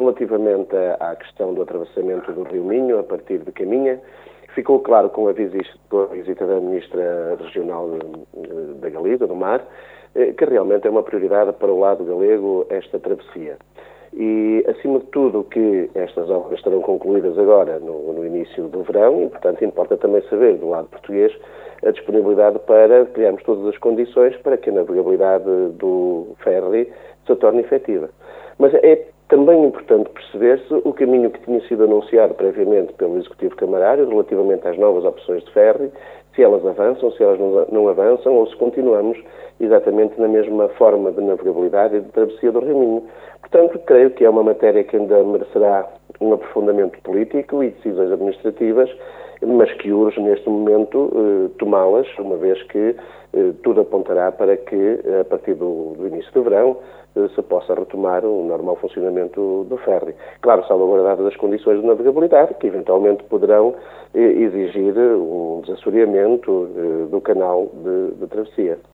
relativamente à questão do atravessamento do Rio Minho, a partir de Caminha, ficou claro com a visita da Ministra Regional da Galiza, do Mar, que realmente é uma prioridade para o lado galego esta travessia. E, acima de tudo, que estas obras estarão concluídas agora, no início do verão, e, portanto, importa também saber, do lado português, a disponibilidade para criarmos todas as condições para que a navegabilidade do ferry se torne efetiva. Mas é também importante perceber-se o caminho que tinha sido anunciado previamente pelo Executivo Camarário relativamente às novas opções de ferry, se elas avançam, se elas não avançam, ou se continuamos exatamente na mesma forma de navegabilidade e de travessia do Rio Minho. Portanto, creio que é uma matéria que ainda merecerá um aprofundamento político e decisões administrativas, mas que urge neste momento tomá-las, uma vez que tudo apontará para que, a partir do início do verão, se possa retomar o normal funcionamento do ferry. Claro, salvaguardadas as condições de navegabilidade, que eventualmente poderão exigir um desassoreamento do canal de travessia.